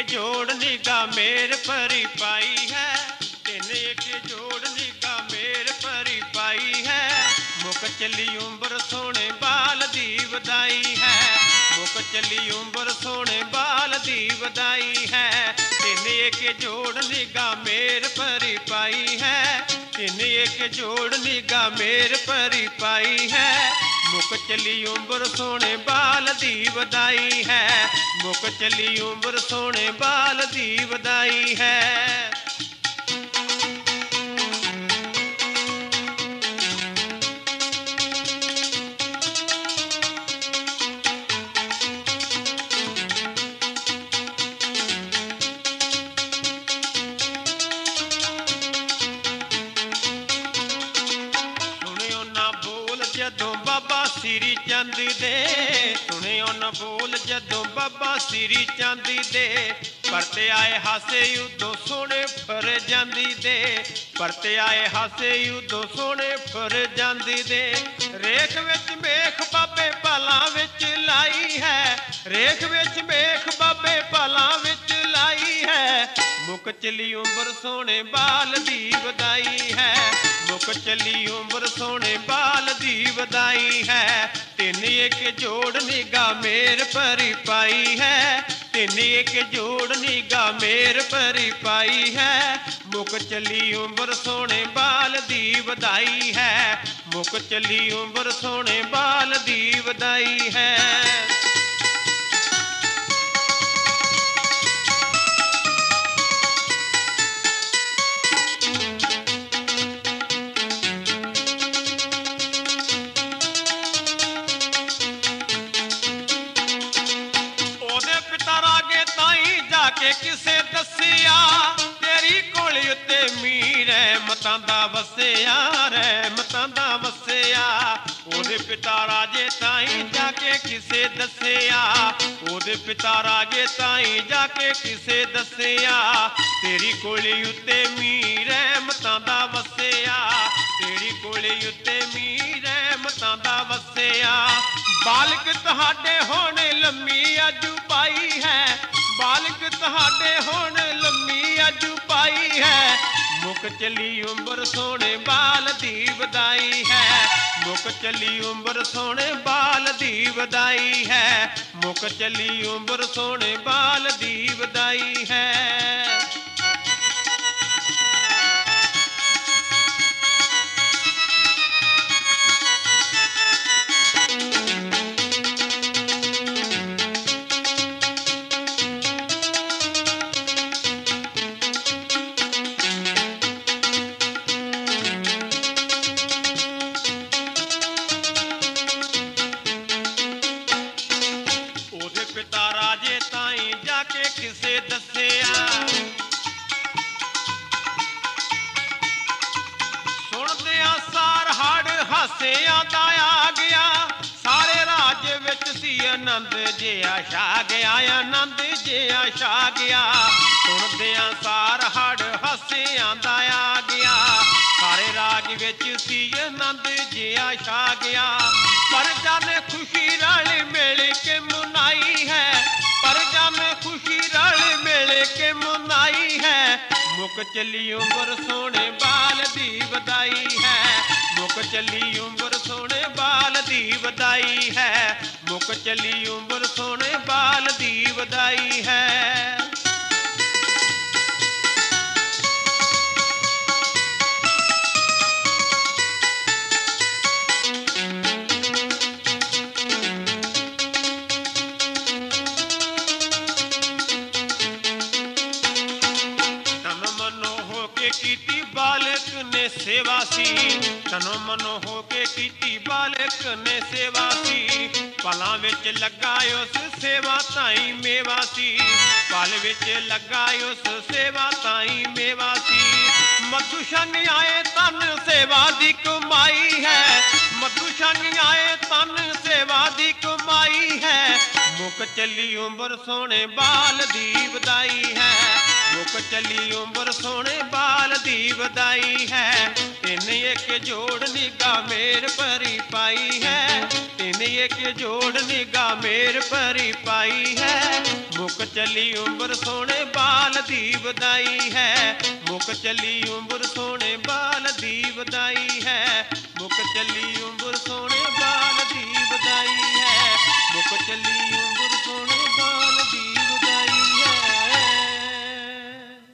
जोड़ निगाह मेर परी पाई है, तिन एक जोड़ निगाह मेर परी पाई है। मुक चली उम्र सोने बाल दी वधाई है, मुक चली उम्र सोने बाल दी वधाई है। तिन एक जोड़ निगाह मेर परी पाई है, तिन एक जोड़ निगाह मेर परी पाई है। मुक चली उम्र सोने बाल दी वधाई है, मुक चली उम्र सोने बाल दी वधाई है। जदों बाबा श्री चंद दे, सुनियो न बोल जदों बाबा श्री चंद दे। परते आए हासे उदों सोने फर जांदी दे, परते आए हासे उदों सोने फर जांदी दे। रेख विच मेख बाबे पालां विच लाई है, रेख विच मेख बाबे पालां विच लाई है। मुक चली उम्र सोने बाल दी वधाई है, मुक चली उम्र सोने बाल दी वधाई है। तिन एक जोड़ निगाह मेर परी पाई है, तिन एक जोड़ निगाह मेर परी पाई है। मुक चली उम्र सोने बाल दी वधाई है, मुक चली उम्र सोने बाल दी वधाई है। के किसे दसिया तेरी कोली उत्ते मीर रहमतां दा वसिया, रहमतां दा वसिया। ओदे पिता राजे ताई जाके किसे दसिया, ओदे पिता राजे ताई जाके किसे दसिया। तेरी कोली उत्ते मीर रहमतां दा वसिया, तेरी कोली उत्ते मीर रहमतां दा वसिया। बालक तुहाडे होण लम्मी अजू पाई है, बालक तुहाडे होण लम्मी अज पाई है। मुक चली उम्र सोने बाल दी वधाई है, मुक चली उम्र सोने बाल दी वधाई है, मुक चली उम्र सोने बाल दी वधाई है। पिता राजे ताई जाके किसे दसिया, सुनदिया सार हड़ हासे आंदा आ गया। सारे राज विच सी आनंद जिया छा गया, आनंद जिया छा गया। सुनदिया सार हड़ हासे आंदा आ गया, सारे राज विच सी आनंद जिया छा गया। परजा ने खुशी रल मिल के मनाई है, परजा में खुशी रल मिल के मनाई है। मुक चली उम्र सोने बाल दी वधाई है, मुक चली उम्र सोने बाल दी वधाई है, मुक चली उम्र सोने बाल दी वधाई है। कीती बालक ने सेवा सी, तनो मनो होके कीती बालक ने सेवा सी। पलां विच लगा उस सेवा ताई मेवा सी, पल विच लगा उस सेवा ताई मेवा सी। मधुशन आए तन सेवा दी कमाई है, मधुशन आए तन सेवा दी कमाई है। मुक चली उम्र सोने बाल दी वधाई है, मुक चली उम्र सोने बाल दी वधाई है। तिन एक जोड़ निगाह मेर परी पाई है, तिन एक जोड़ निगाह मेर परी पाई है। ਮੁੱਕ ਚੱਲੀ ਉਮਰ ਸੋਹਣੇ ਬਾਲ ਦੀ ਵਧਾਈ ਹੈ, ਮੁੱਕ ਚੱਲੀ ਉਮਰ ਸੋਹਣੇ ਬਾਲ ਦੀ ਵਧਾਈ ਹੈ, ਮੁੱਕ ਚੱਲੀ ਉਮਰ ਸੋਹਣੇ ਬਾਲ ਦੀ ਵਧਾਈ ਹੈ, ਮੁੱਕ ਚੱਲੀ